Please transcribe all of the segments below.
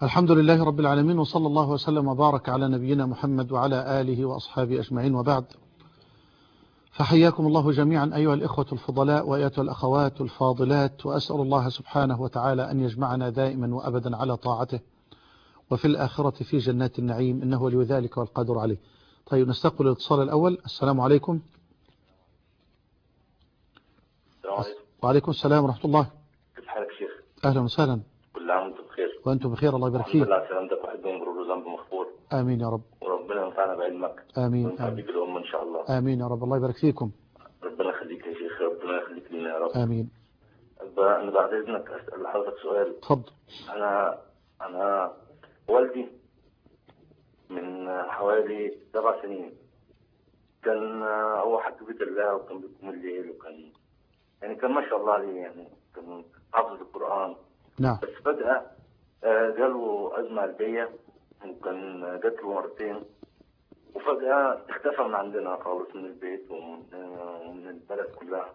الحمد لله رب العالمين، وصلى الله وسلم وبارك على نبينا محمد وعلى آله وأصحابه أجمعين، وبعد. فحياكم الله جميعا أيها الإخوة الفضلاء وأيتها الأخوات الفاضلات، وأسأل الله سبحانه وتعالى أن يجمعنا دائما وأبدا على طاعته، وفي الآخرة في جنات النعيم، إنه ولي ذلك والقادر عليه. طيب، نستقبل الاتصال الأول. السلام عليكم. السلام عليكم. وعليكم السلام ورحمة الله. كيف حالك شيخ؟ أهلا وسهلا. كل عام وانتم بخير. وأنتم بخير، الله يبارك الحمد فيك. لله على سلامتك، واحد من غرور ذنب مغفور. آمين يا رب. وربنا ينفعنا بعلمك. آمين وينفع آمين بك الأمة إن شاء الله. آمين يا رب، الله يبارك فيكم. ربنا يخليك يا شيخ، ربنا يخليك لنا يا رب. آمين. أنا بعد إذنك أسأل حضرتك سؤال. تفضل. أنا والدي من حوالي 7 سنين كان هو حج بيت الله، وكان بيقوم الليل، وكان كان ما شاء الله عليه، كان حافظ القرآن. نعم. بس فجأة جاله أزمة قلبية، وكان جات له مرتين، وفجأة اختفى من عندنا خالص، من البيت ومن البلد كلها.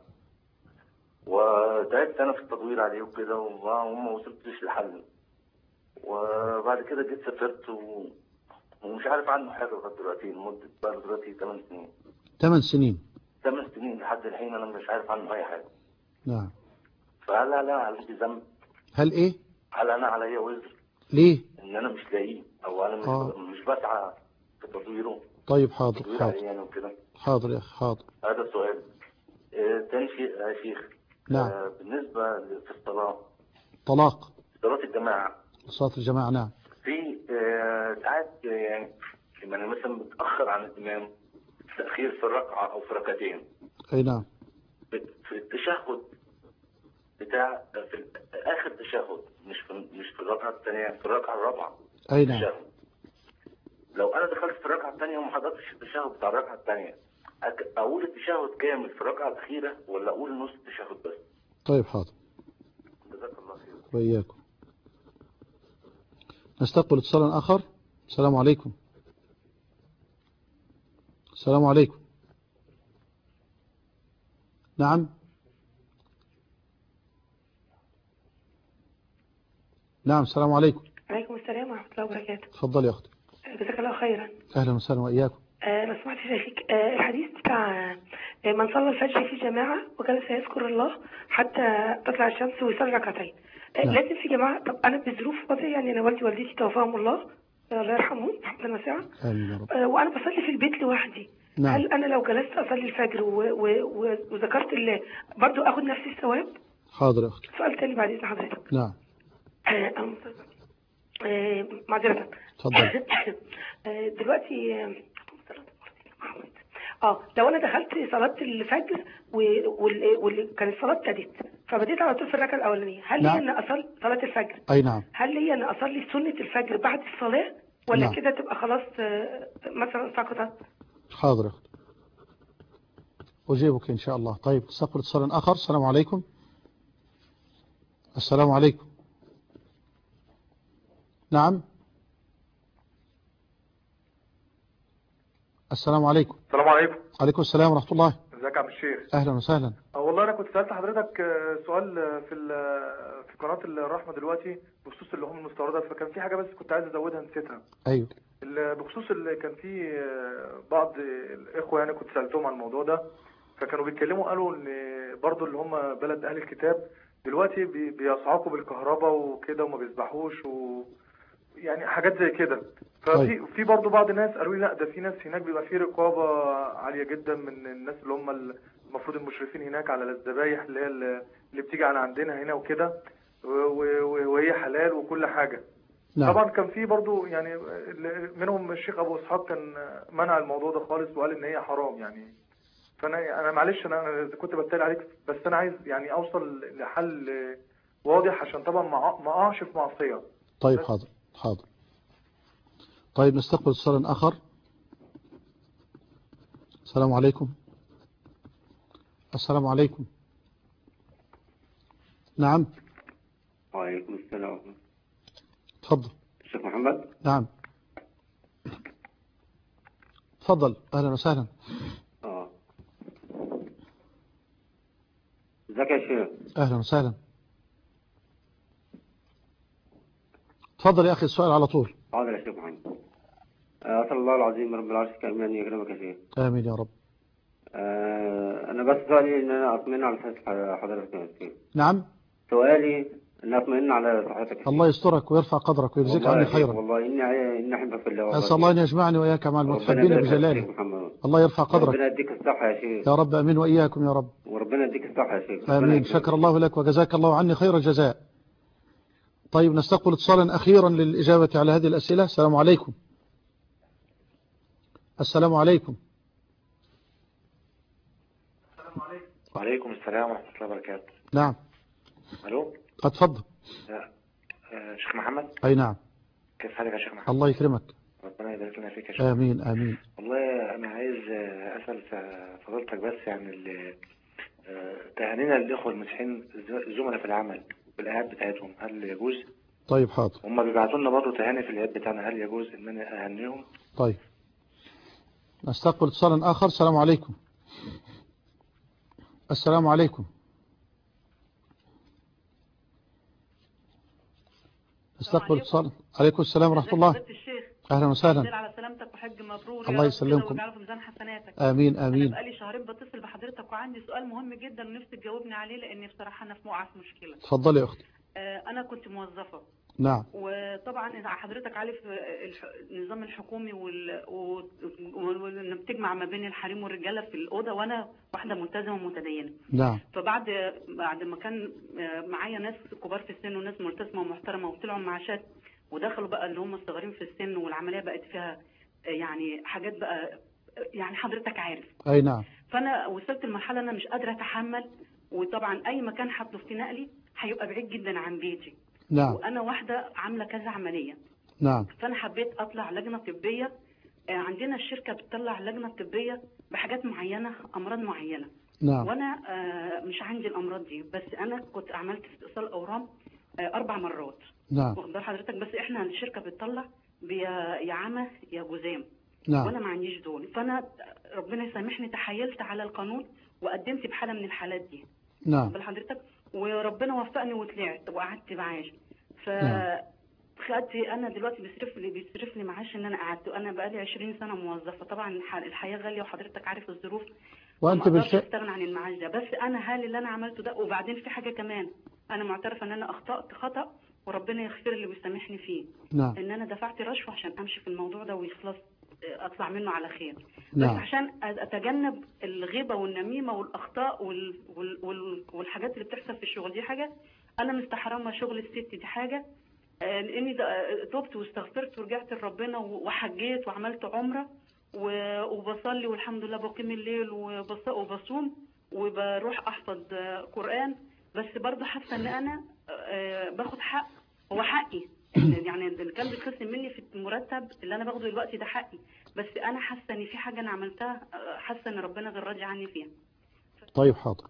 وتعبت أنا في التدوير عليه وكده، وما وصلتش لحل. وبعد كده جيت سافرت ومش عارف عنه حاجة لغاية دلوقتي، لمدة بقى دلوقتي 8 سنين. 8 سنين. 8 سنين لحد الحين أنا مش عارف عنه أي حاجة. نعم. فهل أنا علي ذنب؟ هل إيه؟ هل أنا عليا وزر؟ ليه؟ إن أنا مش لاقيه، أو أنا مش بسعى في تطويره. طيب، حاضر تطوير حاضر. عليه وكده. حاضر يا أخي، حاضر. هذا السؤال. تاني شيء يا شيخ. نعم. بالنسبة في الصلاة. طلاق. صلاة الجماعة. صلاة الجماعة، نعم. في ساعات لما مثلا متأخر عن الإمام، تأخير في الركعة أو في ركعتين. أي نعم. في التشهد بتاع في آخر تشهد، مش في الركعة الثانية، في الركعة الرابعة. أي نعم. التشهد. لو أنا دخلت في الركعة الثانية وما حضرتش التشهد بتاع الركعة الثانية، أقول التشهد كامل في الركعة الأخيرة ولا أقول نص التشهد بس؟ طيب، حاضر. جزاك الله خير. وإياكم. نستقبل اتصالا آخر. السلام عليكم. السلام عليكم. نعم. نعم، السلام عليكم. عليكم السلام ورحمة الله وبركاته. تفضل يا أختي. جزاك الله خيرا. أهلا وسهلا وإياكم. لو سمحت شيخك، الحديث بتاع من صلى الفجر في جماعة وجلس يذكر الله حتى تطلع الشمس ويصلي ركعتين. نعم. لازم في جماعة. طب أنا بظروف وضعي، أنا والدتي توفاهم الله يرحمهم رحمة واسعة. آمين يا رب. وأنا بصلي في البيت لوحدي. نعم. هل أنا لو جلست أصلي الفجر وذكرت الله برضو أخذ نفس الثواب؟ حاضر يا أختي. سؤال تاني بعد إذن حضرتك. نعم. معذرة. تفضل. دلوقتي لو انا دخلت صلاة الفجر واللي كانت الصلاة ابتدت، فبديت على طول في الركعة الأولانية، هل نعم. هي ان اصلي صلاة الفجر؟ أي نعم. هل هي ان اصلي سنة الفجر بعد الصلاة، ولا نعم. كده تبقى خلاص مثلا سقطت؟ حاضر يا أختي، أجيبك إن شاء الله. طيب، نستقبل اتصالا آخر. السلام عليكم. السلام عليكم. نعم. السلام عليكم. السلام عليكم. عليكم السلام ورحمة الله. ازيك يا عم الشيخ؟ أهلا وسهلا. والله انا كنت سالت حضرتك سؤال في قناه الرحمه دلوقتي بخصوص اللحوم المستورده، فكان في حاجه بس كنت عايز ازودها نسيتها. أيوه. بخصوص اللي كان في بعض الاخوه كنت سالتهم عن الموضوع ده، فكانوا بيتكلموا قالوا ان برضو اللي هم بلد اهل الكتاب دلوقتي بيصعقوا بالكهرباء وكده وما بيسبحوش حاجات زي كده. ففي برضه بعض الناس قالوا لي لا، ده في ناس هناك بيبقى في رقابه عاليه جدا من الناس اللي هم المفروض المشرفين هناك على الذبايح اللي بتيجي على عندنا هنا وكده، وهي حلال وكل حاجه. نعم. طبعا كان في برضه منهم الشيخ ابو اسحاق كان منع الموضوع ده خالص وقال ان هي حرام فانا معلش انا كنت بتكلم عليك، بس انا عايز اوصل لحل واضح عشان طبعا ما اقعش في معصيه. طيب، حاضر حاضر. طيب، نستقبل اتصالا آخر. السلام عليكم. السلام عليكم. نعم. وعليكم السلام. تفضل. الشيخ محمد. نعم. تفضل، أهلا وسهلا. ازيك يا شيخ؟ أهلا وسهلا. تفضل يا أخي السؤال على طول. حاضر يا شيخ محمد. أسأل الله العظيم رب العرش الكريم أن يكرمك يا شيخ. آمين يا رب. أنا بس سؤالي إن أنا أطمئن على صحة حضرتك يا شيخ. نعم. سؤالي إن أطمئن على صحتك يا شيخ. الله يسترك ويرفع قدرك ويجزيك عني خيرا. والله إني أحبك في الله. أسأل الله أن يجمعني وإياك مع المتحبين بجلاله. الله يرفع قدرك. ربنا يديك الصحة يا شيخ. يا رب آمين وإياكم يا رب. وربنا يديك الصحة يا شيخ. آمين. شكر الله لك وجزاك الله عني خير الجزاء. طيب نستقبل اتصالا أخيرا للإجابة على هذه الأسئلة. السلام عليكم. السلام عليكم. وعليكم السلام ورحمة الله وبركاته. نعم. ألو. اتفضل. شيخ محمد. أي نعم. كيف حالك يا شيخ محمد؟ الله يكرمك. ربنا يبارك لنا فيك يا شيخ. آمين آمين. والله أنا عايز أسأل فضيلتك بس يعني تهانينا للإخوة المسيحيين الزملاء في العمل والإعاد بتاعتهم، هل يجوز؟ طيب حاضر. هم بيبعتوا لنا برضه تهاني في الإعاد بتاعنا، هل يجوز إن أنا أهنيهم؟ طيب نستقبل اتصالا آخر. السلام عليكم. السلام عليكم. نستقبل اتصالا. عليكم السلام ورحمة الله. أهلا وسهلا. على سلامتك وحج مبرور. الله يسلمكم. ويجعله في ميزان حسناتك. آمين آمين. أنا بقالي شهرين بتصل بحضرتك وعندي سؤال مهم جدا ونفسي تجاوبني عليه، لأني بصراحة أنا في مشكلة. اتفضلي يا أختي. أنا كنت موظفة. نعم. وطبعا إذا حضرتك عارف النظام الحكومي وإنه بتجمع ما بين الحريم والرجالة في الأوضة، وأنا واحدة ملتزمة ومتدينة. نعم. فبعد ما كان معايا ناس كبار في السن وناس ملتزمة ومحترمة وطلعوا معاشات ودخلوا بقى اللي هم الصغيرين في السن، والعملية بقت فيها يعني حاجات بقى يعني حضرتك عارف. أي نعم. فأنا وصلت لمرحلة أنا مش قادرة أتحمل، وطبعا أي مكان هطلب في نقلي هيبقى بعيد جدا عن بيتي. نعم. وأنا واحدة عاملة كذا عملية. نعم. فأنا حبيت أطلع لجنة طبية. عندنا الشركة بتطلع لجنة طبية بحاجات معينة، أمراض معينة. نعم. وأنا مش عندي الأمراض دي، بس أنا كنت عملت استئصال أورام 4 مرات. نعم. واخد بال حضرتك؟ بس إحنا الشركة بتطلع يا عمى يا جزام. نعم. وأنا ما عنديش دول. فأنا ربنا يسامحني تحايلت على القانون وقدمت بحالة من الحالات دي. نعم. بال حضرتك؟ وربنا وفقني وطلعت وقعدت معاش. خدت انا دلوقتي بيصرف لي معاش ان انا قعدت. انا بقالي 20 سنه موظفه، طبعا الحياه غاليه وحضرتك عارف الظروف، وانت بالفعل استغنى عن المعاش ده. بس انا هل اللي انا عملته ده؟ وبعدين في حاجه كمان، انا معترفه ان انا اخطات خطا وربنا يغفر لي ويسامحني فيه. نعم. ان انا دفعت رشوه عشان امشي في الموضوع ده ويخلص، اطلع منه على خير. نعم. بس عشان اتجنب الغيبه والنميمه والاخطاء والحاجات اللي بتحصل في الشغل، دي حاجه انا مستحرمه. شغل الست دي حاجه، لاني تبت واستغفرت ورجعت لربنا وحجيت وعملت عمره وبصلي والحمد لله، بقيم الليل وبصوم وبروح احفظ قرآن. بس برضه حاسه ان انا باخد حق، هو حقي يعني اللي كان بيتخصم مني في المرتب اللي انا باخده دلوقتي ده حقي، بس انا حاسه ان في حاجه انا عملتها، حاسه ان ربنا غير راضي عني فيها. طيب حاضر.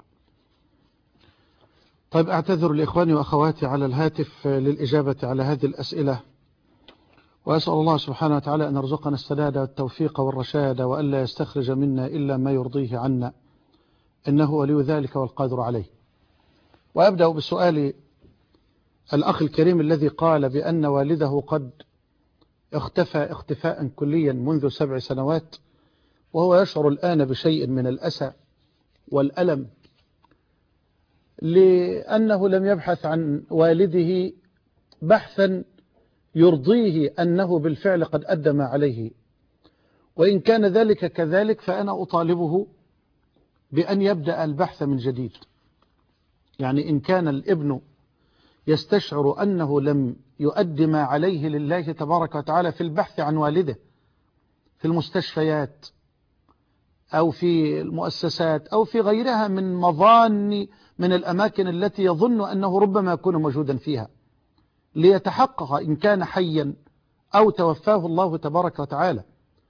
طيب أعتذر لإخواني وأخواتي على الهاتف للإجابة على هذه الأسئلة، وأسأل الله سبحانه وتعالى أن يرزقنا السداد والتوفيق والرشاد، وألا يستخرج منا إلا ما يرضيه عنا، إنه ولي ذلك والقادر عليه. وأبدأ بسؤال الأخ الكريم الذي قال بأن والده قد اختفى اختفاء كليا منذ 7 سنوات، وهو يشعر الآن بشيء من الأسى والألم لأنه لم يبحث عن والده بحثا يرضيه أنه بالفعل قد أدى ما عليه. وإن كان ذلك كذلك فأنا أطالبه بأن يبدأ البحث من جديد. يعني إن كان الابن يستشعر أنه لم يؤدي ما عليه لله تبارك وتعالى في البحث عن والده في المستشفيات أو في المؤسسات أو في غيرها من مظان من الأماكن التي يظن أنه ربما يكون موجودا فيها، ليتحقق إن كان حيا أو توفاه الله تبارك وتعالى.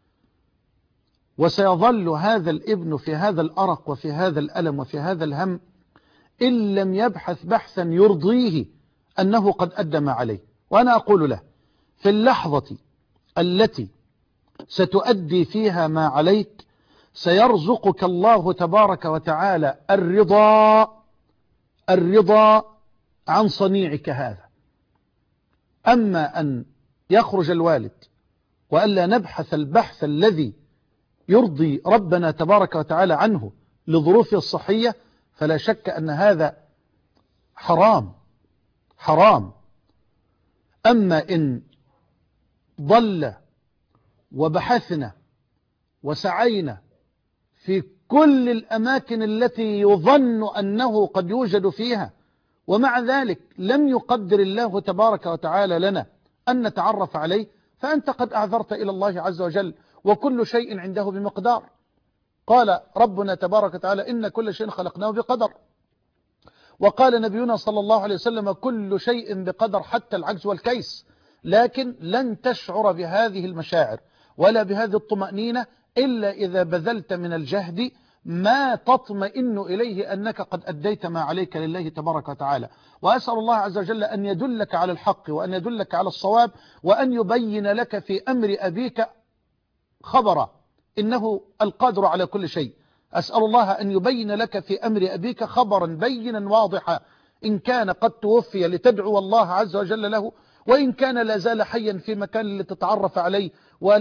وسيظل هذا الابن في هذا الأرق وفي هذا الألم وفي هذا الهم إن لم يبحث بحثا يرضيه أنه قد أدى ما عليه. وأنا أقول له في اللحظة التي ستؤدي فيها ما عليك سيرزقك الله تبارك وتعالى الرضا عن صنيعك هذا، أما أن يخرج الوالد وألا نبحث البحث الذي يرضي ربنا تبارك وتعالى عنه لظروفه الصحية، فلا شك أن هذا حرام حرام. أما إن ضل وبحثنا وسعينا في كل الأماكن التي يظن أنه قد يوجد فيها، ومع ذلك لم يقدر الله تبارك وتعالى لنا أن نتعرف عليه، فأنت قد أعذرت إلى الله عز وجل، وكل شيء عنده بمقدار. قال ربنا تبارك وتعالى إن كل شيء خلقناه بقدر، وقال نبينا صلى الله عليه وسلم كل شيء بقدر حتى العجز والكيس. لكن لن تشعر بهذه المشاعر ولا بهذه الطمأنينة إلا إذا بذلت من الجهد ما تطمئن إليه أنك قد أديت ما عليك لله تبارك وتعالى. وأسأل الله عز وجل أن يدلك على الحق وأن يدلك على الصواب، وأن يبين لك في أمر أبيك خبرا، إنه القادر على كل شيء. أسأل الله أن يبين لك في أمر أبيك خبرا بينا واضحا، إن كان قد توفي لتدعو الله عز وجل له، وإن كان لا زال حيا في مكان لتتعرف عليه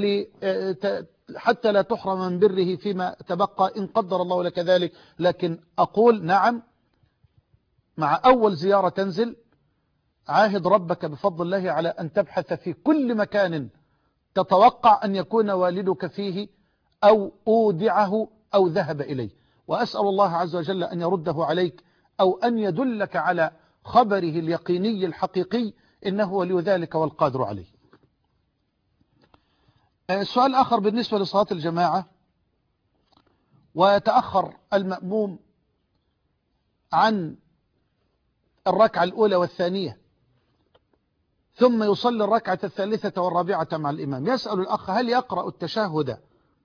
حتى لا تحرم من بره فيما تبقى إن قدر الله لك ذلك. لكن أقول نعم، مع أول زيارة تنزل عاهد ربك بفضل الله على أن تبحث في كل مكان تتوقع أن يكون والدك فيه أو أودعه أو ذهب إليه، وأسأل الله عز وجل أن يرده عليك أو أن يدلك على خبره اليقيني الحقيقي، إنه ولي ذلك والقادر عليه. سؤال آخر بالنسبة لصلاة الجماعة، ويتأخر المأموم عن الركعة الأولى والثانية ثم يصلي الركعة الثالثة والرابعة مع الإمام. يسأل الأخ هل يقرأ التشهد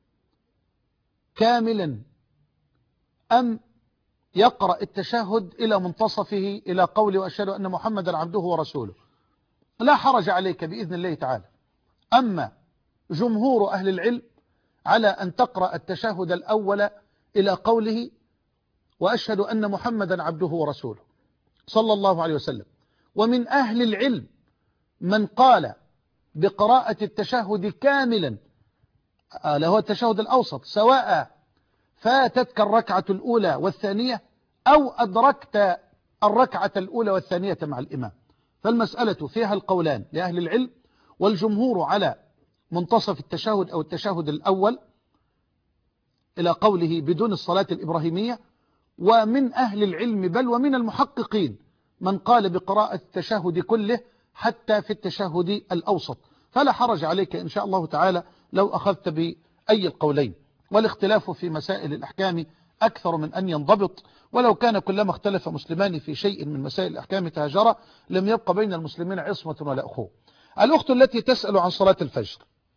كاملا أم يقرأ التشهد إلى منتصفه إلى قوله وأشهد أن محمدا عبده ورسوله؟ لا حرج عليك بإذن الله تعالى. أما جمهور أهل العلم على أن تقرأ التشهد الأول إلى قوله وأشهد أن محمدا عبده ورسوله صلى الله عليه وسلم. ومن أهل العلم من قال بقراءة التشهد كاملا له التشهد الأوسط، سواء فاتتك الركعة الأولى والثانية أو أدركت الركعة الأولى والثانية مع الإمام. فالمسألة فيها القولان لأهل العلم، والجمهور على منتصف التشهد أو التشهد الأول إلى قوله بدون الصلاة الإبراهيمية. ومن أهل العلم بل ومن المحققين من قال بقراءة التشهد كله حتى في التشهد الأوسط. فلا حرج عليك إن شاء الله تعالى لو أخذت بأي القولين، والاختلاف في مسائل الأحكام أكثر من أن ينضبط، ولو كان كلما اختلف مسلمان في شيء من مسائل الأحكام تهاجرا لم يبقى بين المسلمين عصمة ولا أخوة. الأخت التي تسأل عن صلاة الفجر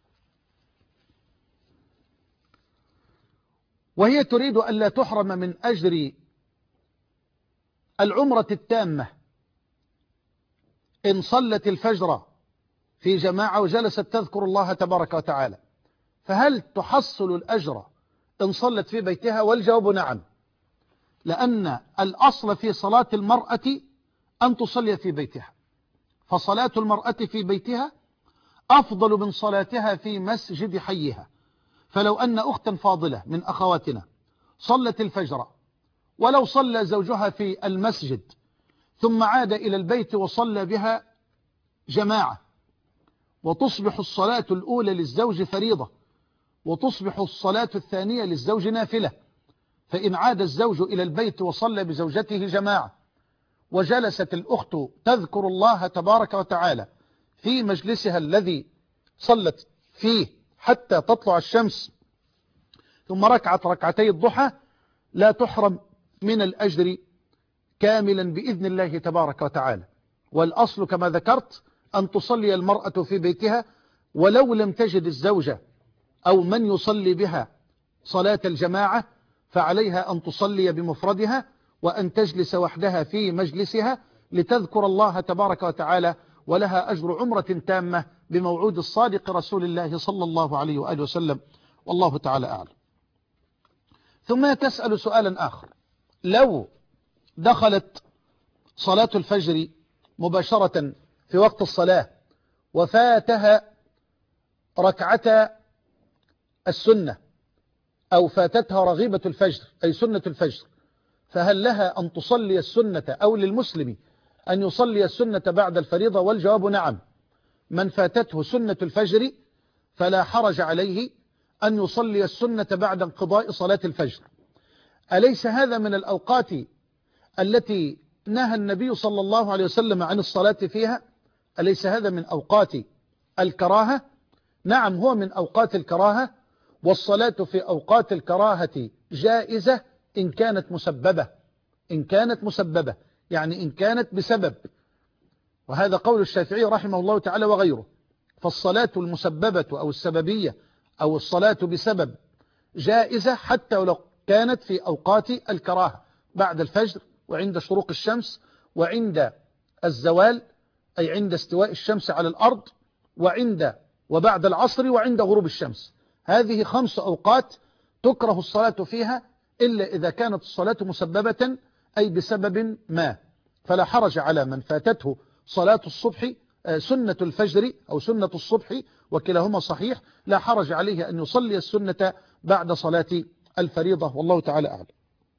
وهي تريد أن لا تحرم من أجر العمرة التامة إن صلت الفجر في جماعة وجلست تذكر الله تبارك وتعالى، فهل تحصل الأجر إن صلت في بيتها؟ والجواب نعم، لأن الأصل في صلاة المرأة أن تصلي في بيتها، فصلاة المرأة في بيتها أفضل من صلاتها في مسجد حيها. فلو أن أختا فاضلة من أخواتنا صلت الفجر ولو صلى زوجها في المسجد ثم عاد إلى البيت وصلى بها جماعة، وتصبح الصلاة الأولى للزوج فريضة وتصبح الصلاة الثانية للزوج نافلة، فإن عاد الزوج إلى البيت وصلى بزوجته جماعة وجلست الأخت تذكر الله تبارك وتعالى في مجلسها الذي صلت فيه حتى تطلع الشمس ثم ركعت ركعتي الضحى، لا تحرم من الأجر كاملا بإذن الله تبارك وتعالى. والأصل كما ذكرت أن تصلي المرأة في بيتها، ولو لم تجد الزوجة أو من يصلي بها صلاة الجماعة فعليها أن تصلي بمفردها وأن تجلس وحدها في مجلسها لتذكر الله تبارك وتعالى، ولها أجر عمرة تامة بموعود الصادق رسول الله صلى الله عليه وآله وسلم، والله تعالى أعلم. ثم تسأل سؤالا آخر، لو دخلت صلاة الفجر مباشرة في وقت الصلاة وفاتها ركعة السنة أو فاتتها رغيبة الفجر أي سنة الفجر، فهل لها أن تصلي السنة أو للمسلم أن يصلي السنة بعد الفريضة؟ والجواب نعم. من فاتته سنة الفجر فلا حرج عليه أن يصلي السنة بعد انقضاء صلاة الفجر. أليس هذا من الأوقات التي نهى النبي صلى الله عليه وسلم عن الصلاة فيها؟ أليس هذا من أوقات الكراهة؟ نعم، هو من أوقات الكراهة، والصلاة في أوقات الكراهة جائزة إن كانت مسببة، إن كانت مسببة يعني إن كانت بسبب، وهذا قول الشافعي رحمه الله تعالى وغيره. فالصلاة المسببة أو السببية أو الصلاة بسبب جائزة حتى ولو كانت في أوقات الكراهة، بعد الفجر وعند شروق الشمس وعند الزوال أي عند استواء الشمس على الأرض وبعد العصر وعند غروب الشمس. هذه 5 أوقات تكره الصلاة فيها إلا إذا كانت الصلاة مسببة أي بسبب ما، فلا حرج على من فاتته صلاة الصبح سنة الفجر أو سنة الصبح وكلاهما صحيح، لا حرج عليه أن يصلي السنة بعد صلاة الفريضة، والله تعالى أعلم.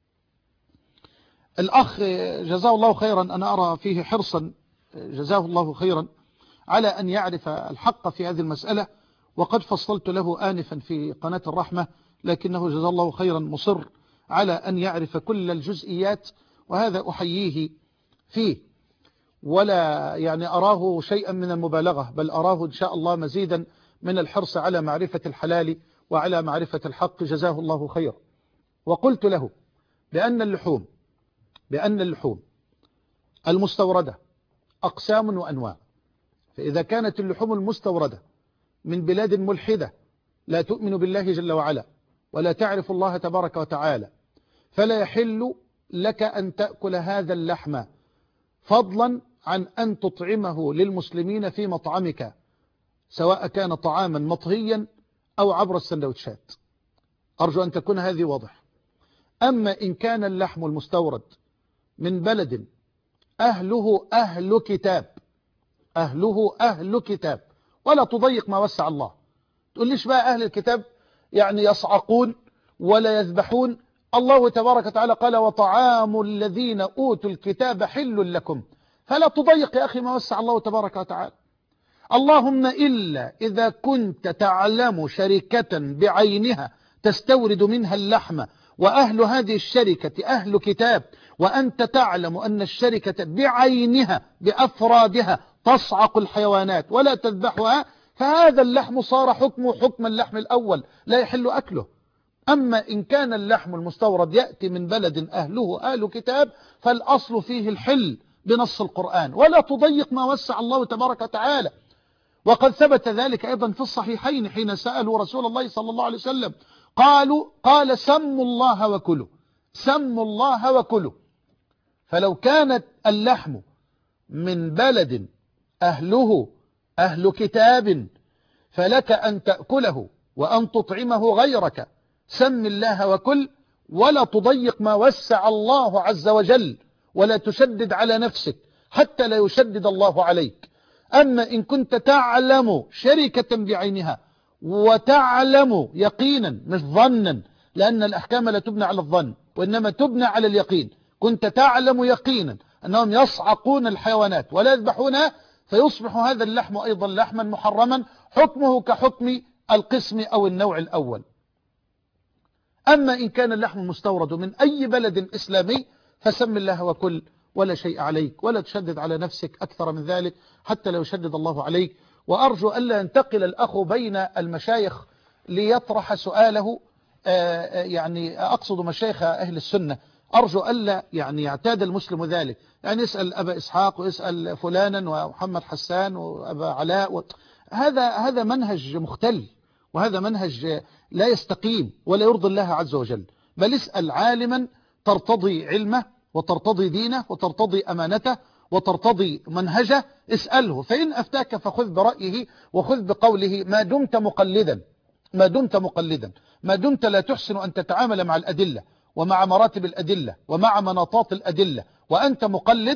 الأخ جزاه الله خيرا، أنا أرى فيه حرصا جزاه الله خيرا على أن يعرف الحق في هذه المسألة، وقد فصلت له آنفا في قناة الرحمة، لكنه جزاه الله خيرا مصر على أن يعرف كل الجزئيات، وهذا أحييه فيه، ولا يعني أراه شيئا من المبالغة، بل أراه إن شاء الله مزيدا من الحرص على معرفة الحلال وعلى معرفة الحق، جزاه الله خيرا. وقلت له بأن اللحوم المستوردة أقسام وأنواع، فإذا كانت اللحوم المستوردة من بلاد ملحدة لا تؤمن بالله جل وعلا ولا تعرف الله تبارك وتعالى، فلا يحل لك أن تأكل هذا اللحم، فضلا عن أن تطعمه للمسلمين في مطعمك، سواء كان طعاما مطهيا أو عبر السندوتشات. أرجو أن تكون هذه واضح. أما إن كان اللحم المستورد من بلد أهله أهل كتاب، ولا تضيق ما وسع الله، تقول ليش بقى أهل الكتاب يعني يصعقون ولا يذبحون؟ الله تبارك وتعالى قال وطعام الذين أوتوا الكتاب حل لكم، فلا تضيق يا أخي ما وسع الله تبارك وتعالى. اللهم إلا إذا كنت تعلم شركة بعينها تستورد منها اللحم وأهل هذه الشركة أهل كتاب، وأنت تعلم أن الشركة بعينها بأفرادها تصعق الحيوانات ولا تذبحها، فهذا اللحم صار حكمه حكم اللحم الأول، لا يحل أكله. أما إن كان اللحم المستورد يأتي من بلد أهله أهل كتاب فالأصل فيه الحل بنص القرآن، ولا تضيق ما وسع الله تبارك وتعالى. وقد ثبت ذلك أيضا في الصحيحين حين سألوا رسول الله صلى الله عليه وسلم قال سموا الله وكلوا. فلو كانت اللحم من بلد أهله أهل كتاب فلك أن تأكله وأن تطعمه غيرك، سم الله وكل، ولا تضيق ما وسع الله عز وجل، ولا تشدد على نفسك حتى لا يشدد الله عليك. أما إن كنت تعلم شركة بعينها وتعلم يقينا مش ظنا، لأن الأحكام لا تبنى على الظن وإنما تبنى على اليقين، كنت تعلم يقينا أنهم يصعقون الحيوانات ولا يذبحونها، فيصبح هذا اللحم أيضا لحما محرما، حكمه كحكم القسم أو النوع الأول. أما إن كان اللحم مستورد من أي بلد إسلامي فسم الله وكل، ولا شيء عليك، ولا تشدد على نفسك أكثر من ذلك حتى لو شدد الله عليك. وأرجو ألا ينتقل الأخ بين المشايخ ليطرح سؤاله، يعني أقصد مشايخ أهل السنة، أرجو ألا يعني يعتاد المسلم ذلك، يعني يسأل أبا إسحاق ويسأل فلانا ومحمد حسان وأبا علاء هذا منهج مختل، وهذا منهج لا يستقيم ولا يرضي الله عز وجل. بل اسأل عالما ترتضي علمه وترتضي دينه وترتضي أمانته وترتضي منهجه، اسأله، فإن أفتاك فخذ برأيه وخذ بقوله ما دمت مقلدا، ما دمت لا تحسن أن تتعامل مع الأدلة ومع مراتب الأدلة ومع مناطات الأدلة وأنت مقلد،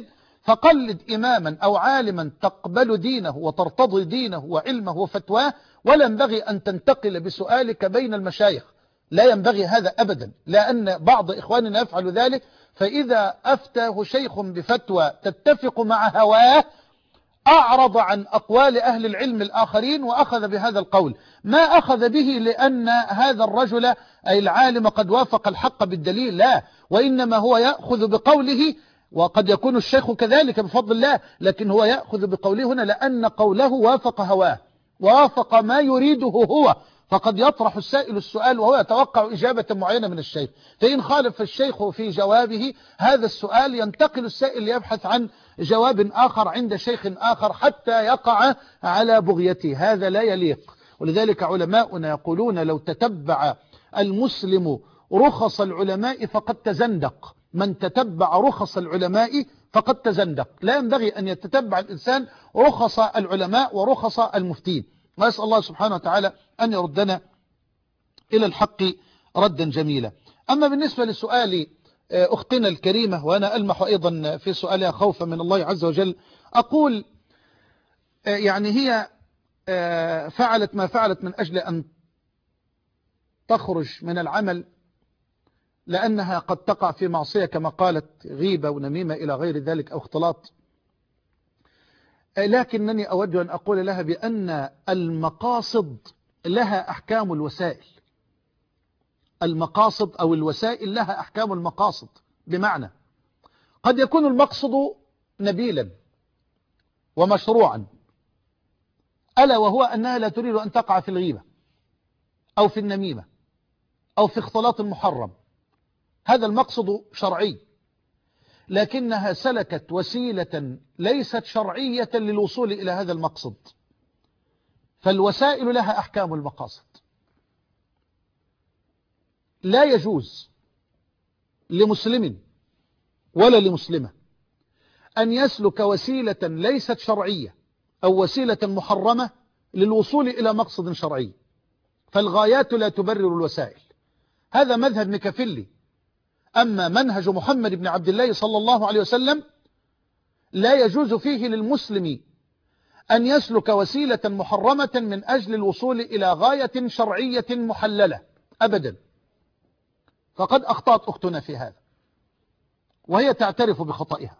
فقلد إماما أو عالما تقبل دينه وترتضي دينه وعلمه وفتواه، ولا ينبغي أن تنتقل بسؤالك بين المشايخ، لا ينبغي هذا أبدا، لأن بعض إخواننا يفعل ذلك، فإذا أفتاه شيخ بفتوى تتفق مع هواه أعرض عن أقوال أهل العلم الآخرين وأخذ بهذا القول، ما أخذ به لأن هذا الرجل أي العالم قد وافق الحق بالدليل، لا، وإنما هو يأخذ بقوله، وقد يكون الشيخ كذلك بفضل الله، لكن هو يأخذ بقوله هنا لأن قوله وافق هواه ووافق ما يريده هو، فقد يطرح السائل السؤال وهو يتوقع إجابة معينة من الشيخ، فإن خالف الشيخ في جوابه هذا السؤال ينتقل السائل ليبحث عن جواب آخر عند شيخ آخر حتى يقع على بغيته، هذا لا يليق. ولذلك علماؤنا يقولون لو تتبع المسلم رخص العلماء فقد تزندق، من تتبع رخص العلماء فقد تزندق، لا ينبغي أن يتتبع الإنسان رخص العلماء ورخص المفتين. وأسأل الله سبحانه وتعالى أن يردنا إلى الحق ردا جميلا. أما بالنسبة لسؤال أختنا الكريمة، وأنا ألمح أيضا في سؤالها خوفا من الله عز وجل، أقول يعني هي فعلت ما فعلت من أجل أن تخرج من العمل لأنها قد تقع في معصية كما قالت، غيبة ونميمة إلى غير ذلك أو اختلاط، لكنني أود أن أقول لها بأن المقاصد لها أحكام الوسائل، المقاصد أو الوسائل لها أحكام المقاصد، بمعنى قد يكون المقصد نبيلا ومشروعا، ألا وهو أنها لا تريد أن تقع في الغيبة أو في النميمة أو في اختلاط المحرم، هذا المقصد شرعي، لكنها سلكت وسيلة ليست شرعية للوصول إلى هذا المقصد، فالوسائل لها أحكام المقاصد. لا يجوز لمسلم ولا لمسلمة أن يسلك وسيلة ليست شرعية أو وسيلة محرمة للوصول إلى مقصد شرعي، فالغايات لا تبرر الوسائل، هذا مذهب ميكافيلي. أما منهج محمد بن عبد الله صلى الله عليه وسلم لا يجوز فيه للمسلم أن يسلك وسيلة محرمة من أجل الوصول إلى غاية شرعية محللة أبدا، فقد أخطأت أختنا في هذا وهي تعترف بخطئها.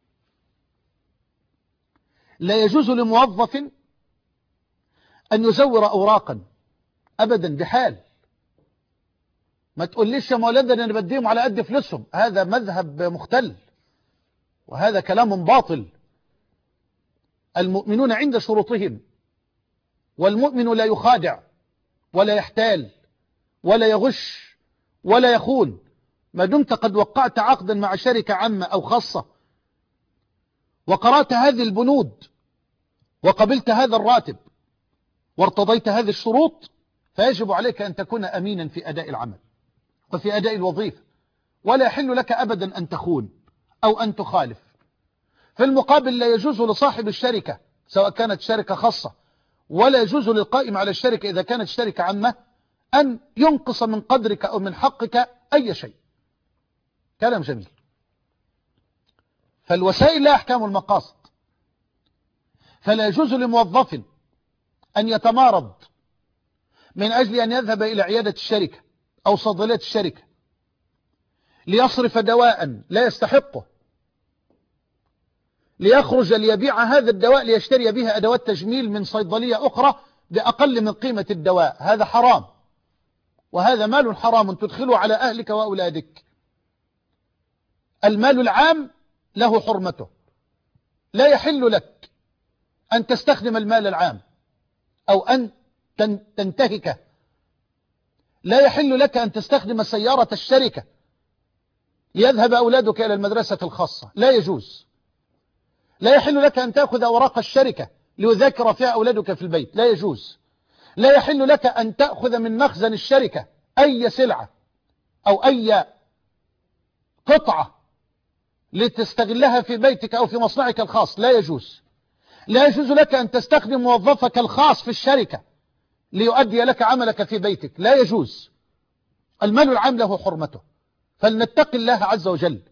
لا يجوز لموظف أن يزور أوراقا أبدا بحال، ما تقوليش يا مولانا أنا بديهم على قد فلوسهم، هذا مذهب مختل وهذا كلام باطل. المؤمنون عند شروطهم، والمؤمن لا يخادع ولا يحتال ولا يغش ولا يخون، ما دمت قد وقعت عقدا مع شركة عامة أو خاصة وقرأت هذه البنود وقبلت هذا الراتب وارتضيت هذه الشروط، فيجب عليك أن تكون أمينا في أداء العمل وفي أداء الوظيفة، ولا يحل لك أبدا أن تخون أو أن تخالف. في المقابل لا يجوز لصاحب الشركة سواء كانت شركة خاصة، ولا يجوز للقائم على الشركة إذا كانت شركة عامة أن ينقص من قدرك أو من حقك أي شيء. كلام جميل. فالوسائل لا أحكام المقاصد، فلا يجوز لموظف أن يتمارض من أجل أن يذهب إلى عيادة الشركة أو صيدلية الشركة ليصرف دواء لا يستحقه، ليخرج ليبيع هذا الدواء ليشتري به أدوات تجميل من صيدلية أخرى بأقل من قيمة الدواء، هذا حرام، وهذا مال حرام تدخله على أهلك وأولادك. المال العام له حرمته، لا يحل لك أن تستخدم المال العام أو أن تنتهكه، لا يحل لك أن تستخدم سيارة الشركة ليذهب أولادك إلى المدرسة الخاصة، لا يجوز. لا يحل لك أن تأخذ أوراق الشركة ليذاكر فيها أولادك في البيت، لا يجوز. لا يحل لك أن تأخذ من مخزن الشركة أي سلعة أو أي قطعة لتستغلها في بيتك أو في مصنعك الخاص، لا يجوز. لا يجوز لك أن تستخدم موظفك الخاص في الشركة ليؤدي لك عملك في بيتك، لا يجوز. المال العام له حرمته، فلنتقي الله عز وجل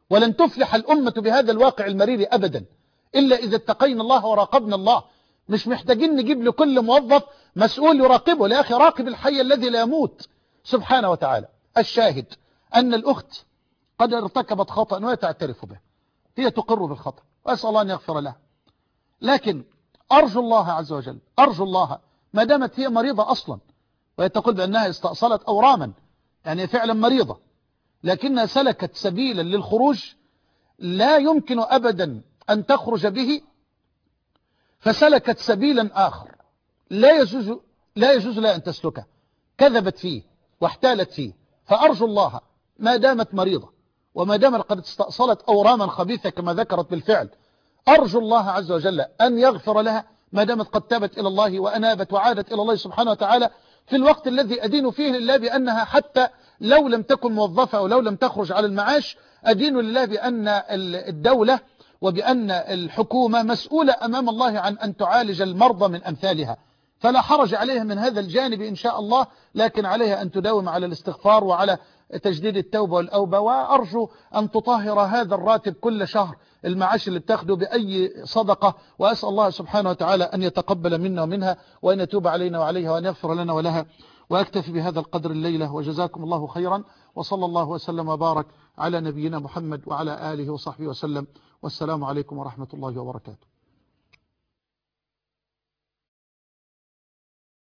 ولن تفلح الأمة بهذا الواقع المرير أبدا إلا إذا اتقينا الله وراقبنا الله. مش محتاجين نجيب لكل موظف مسؤول يراقبه، يا أخي راقب الحي الذي لا يموت سبحانه وتعالى. الشاهد أن الأخت قد ارتكبت خطأ وهي تعترف به، هي تقر بالخطأ وأسأل الله أن يغفر لها، لكن أرجو الله عز وجل، أرجو الله ما دامت هي مريضة أصلا، وهي تقول بأنها استأصلت أوراما، يعني فعلا مريضة، لكنها سلكت سبيلا للخروج لا يمكن أبدا أن تخرج به، فسلكت سبيلا آخر لا يجوز لها أن تسلكه، كذبت فيه واحتالت فيه. فأرجو الله ما دامت مريضة وما دامت قد استأصلت أوراما خبيثة كما ذكرت بالفعل، أرجو الله عز وجل أن يغفر لها ما دامت قد تابت إلى الله وأنابت وعادت إلى الله سبحانه وتعالى في الوقت الذي أدين فيه لله بأنها حتى لو لم تكن موظفة ولو لم تخرج على المعاش، أدين لله بأن الدولة وبأن الحكومة مسؤولة أمام الله عن أن تعالج المرضى من أمثالها، فلا حرج عليها من هذا الجانب إن شاء الله، لكن عليها أن تداوم على الاستغفار وعلى تجديد التوبة والأوبة. وأرجو أن تطهر هذا الراتب كل شهر المعاش اللي بتاخده بأي صدقة، وأسأل الله سبحانه وتعالى أن يتقبل منا ومنها وأن يتوب علينا وعليها وأن يغفر لنا ولها. وأكتفي بهذا القدر الليلة، وجزاكم الله خيرا، وصلى الله وسلم وبارك على نبينا محمد وعلى آله وصحبه وسلم، والسلام عليكم ورحمة الله وبركاته.